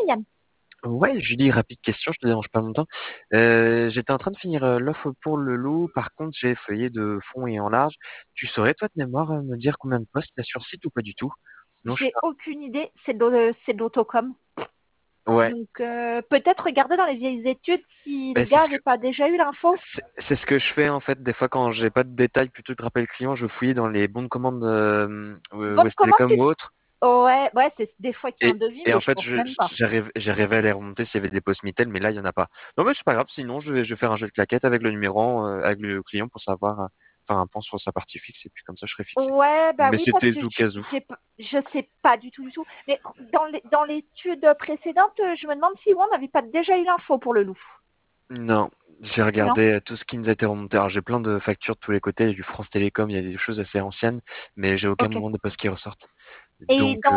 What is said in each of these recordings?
Yann. Ouais, Julie, rapide question, je te dérange pas longtemps. J'étais en train de finir l'offre pour le loup. Par contre, j'ai feuillé de fond et en large. Tu saurais, toi, de mémoire, me dire combien de postes il y a sur site ou pas du tout? Non, je sais J'ai pas. aucune idée, c'est de l'autocom. Ouais, Donc, peut-être regarder dans les vieilles études si le bah, c'est gars ce que avait pas déjà eu l'info. c'est ce que je fais en fait. Des fois, quand j'ai pas de détails, plutôt que de rappeler le client, je fouille dans les bons de commande Bonne West commande, Telecom ou autre. Ouais, ouais, c'est des fois qu'il y a un Et, devis, et mais en je fait, pense même pas. j'arrivais à les remonter s'il y avait des postes Mitel, mais là, il y en a pas. Non, mais c'est pas grave. Sinon, je vais faire un jeu de claquettes avec le numéro, avec le client pour savoir, faire un point sur sa partie fixe et puis comme ça, je serai fixé. Ouais, bah Mais oui, parce c'était que au cas où. je sais pas du tout. Mais dans l'étude précédente, je me demande si on n'avait pas déjà eu l'info pour le loup. Non, j'ai Non? regardé tout ce qui nous a été remonté. Alors, j'ai plein de factures de tous les côtés. Il y a du France Télécom, il y a des choses assez anciennes, mais j'ai aucun Ok. moment de postes qui ressortent. Et Donc,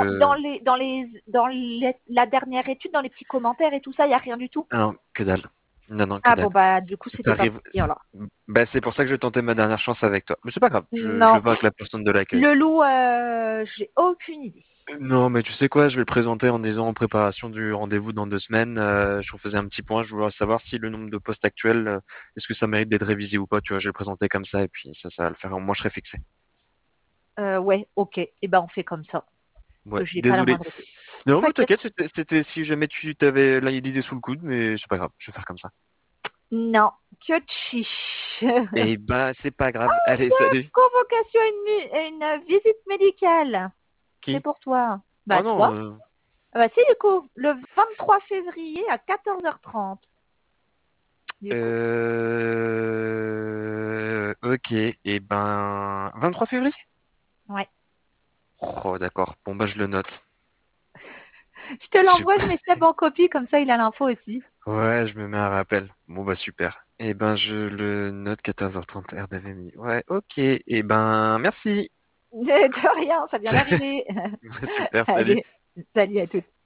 la dernière étude, dans les petits commentaires et tout ça, il n'y a rien du tout. non, que dalle. Non, non, que Ah dalle. bon, bah du coup, Si ça c'était pas arrive, pour client là. bah, c'est pour ça que je tentais ma dernière chance avec toi. Mais c'est pas grave. Je Non. vais voir avec la personne de l'accueil. Le loup, j'ai aucune idée. Non, mais tu sais quoi, je vais le présenter en disant en préparation du rendez-vous dans 2 semaines. Je refaisais un petit point, je voulais savoir si le nombre de postes actuels, est-ce que ça mérite d'être révisé ou pas. Tu vois, je vais le présenter comme ça et puis ça va le faire. Au moins, je serai fixé. Ouais, ok. Et ben, on fait comme ça. Ouais, Que j'ai pas la désolé. moindre idée. Non, mais T'inquiète. t'inquiète, c'était si jamais tu t'avais l'idée sous le coude, mais c'est pas grave, je vais faire comme ça. Non, que chiche. Et bah, c'est pas grave. Allez, salut. Convocation à une visite médicale. C'est Qui? pour toi. Oh Bah, non, toi. Ah bah, si, du coup, le 23 février à 14h30. Du coup. ok. Et ben, 23 février? Ouais. Oh, d'accord. Bon, bah, je le note. Je te l'envoie, je Super. mets Seb en copie, comme ça il a l'info aussi. Ouais, je me mets un rappel. Bon, bah, super. Et ben, je le note 14h30 heure d'AVMI. Ouais, ok. Et ben, merci. De rien, ça vient d'arriver. Super, salut. Allez, salut à tous.